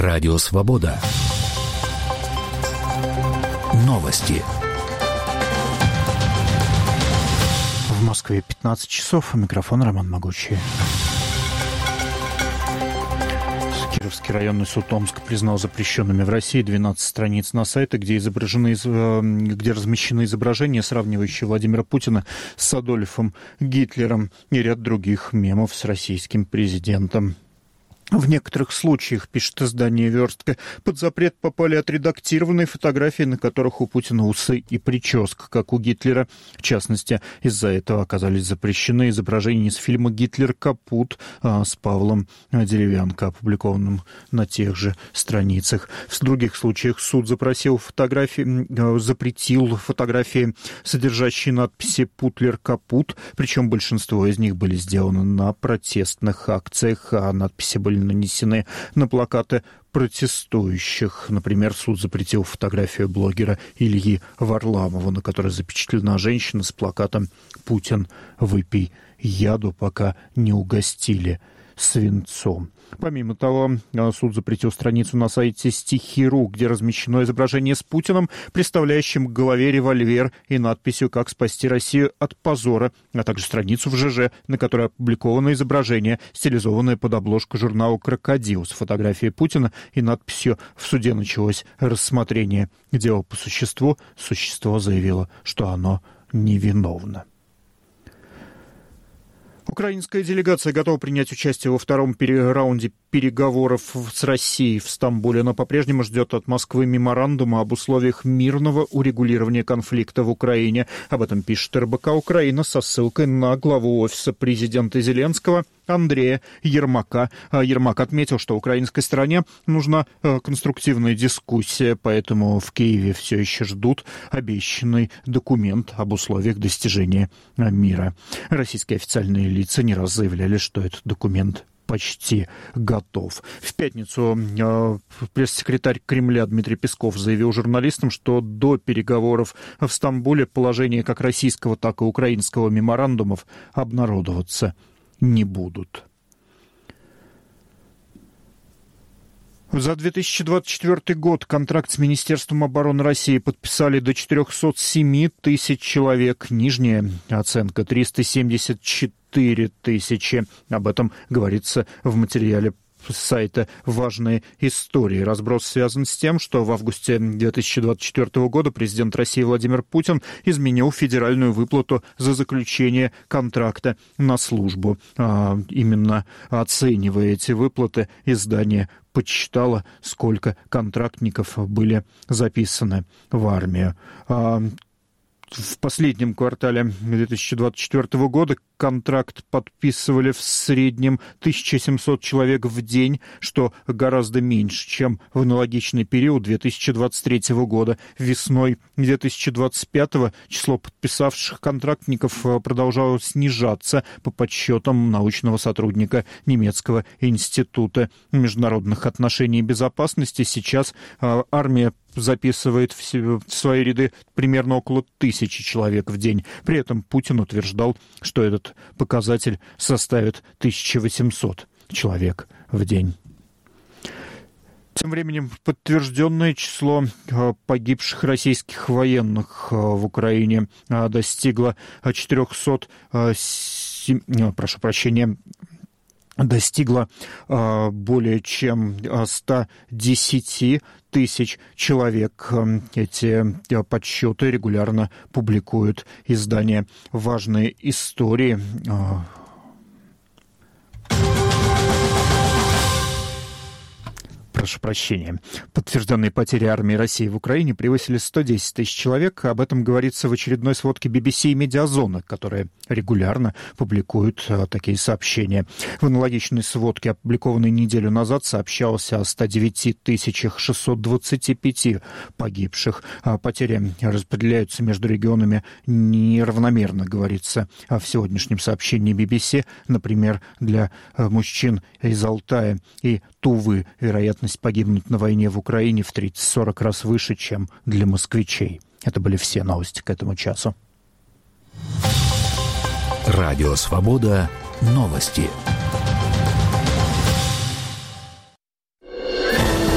Радио Свобода. Новости. В Москве 15 часов. Микрофон Роман Могучий. Кировский районный суд Омска признал запрещенными в России 12 страниц на сайте, где размещены изображения, сравнивающие Владимира Путина с Адольфом Гитлером и ряд других мемов с российским президентом. В некоторых случаях, пишет издание «Верстка», под запрет попали отредактированные фотографии, на которых у Путина усы и прическа, как у Гитлера. В частности, из-за этого оказались запрещены изображения из фильма «Гитлер капут» с Павлом Деревянко, опубликованным на тех же страницах. В других случаях суд запретил фотографии, содержащие надписи «Путлер капут», причем большинство из них были сделаны на протестных акциях, а надписи были нанесены на плакаты протестующих. Например, суд запретил фотографию блогера Ильи Варламова, на которой запечатлена женщина с плакатом «Путин, выпей яду, пока не угостили свинцом». Помимо того, суд запретил страницу на сайте «Стихи.ру», где размещено изображение с Путиным, представляющим к голове револьвер и надписью «Как спасти Россию от позора», а также страницу в ЖЖ, на которой опубликовано изображение, стилизованное под обложку журнала «Крокодил» с фотографией Путина и надписью «В суде началось рассмотрение дела по существу». Существо заявило, что оно невиновно. Украинская делегация готова принять участие во втором раунде переговоров с Россией в Стамбуле, но по-прежнему ждет от Москвы меморандума об условиях мирного урегулирования конфликта в Украине. Об этом пишет РБК «Украина» со ссылкой на главу офиса президента Зеленского Андрея Ермака. Ермак отметил, что украинской стороне нужна конструктивная дискуссия, поэтому в Киеве все еще ждут обещанный документ об условиях достижения мира. Российские официальные лица не раз заявляли, что этот документ почти готов. В пятницу пресс-секретарь Кремля Дмитрий Песков заявил журналистам, что до переговоров в Стамбуле положение как российского, так и украинского меморандумов обнародоваться не будут. За 2024 год контракт с Министерством обороны России подписали до 407 тысяч человек. Нижняя оценка 374 тысячи. Об этом говорится в материале с сайта «Важные истории». Разброс связан с тем, что в августе 2024 года президент России Владимир Путин изменил федеральную выплату за заключение контракта на службу. Именно оценивая эти выплаты, издание подсчитало, сколько контрактников были записаны в армию. В последнем квартале 2024 года контракт подписывали в среднем 1700 человек в день, что гораздо меньше, чем в аналогичный период 2023 года. Весной 2025 число подписавших контрактников продолжало снижаться по подсчетам научного сотрудника немецкого института международных отношений и безопасности. Сейчас армия записывает в свои ряды примерно около 1000 человек в день. При этом Путин утверждал, что этот показатель составит 1800 человек в день. Тем временем подтвержденное число погибших российских военных в Украине достигло достигла более чем 110 тысяч человек. Эти подсчеты регулярно публикует издание «Важные истории». Прошу прощения. Подтвержденные потери армии России в Украине превысили 110 тысяч человек. Об этом говорится в очередной сводке BBC и Медиазона, которые регулярно публикуют такие сообщения. В аналогичной сводке, опубликованной неделю назад, сообщалось о 109 625 погибших. Потери распределяются между регионами неравномерно, говорится в сегодняшнем сообщении BBC. Например, для мужчин из Алтая и Тувы вероятность погибнуть на войне в Украине в 30-40 раз выше, чем для москвичей. Это были все новости к этому часу. Радио «Свобода». Новости.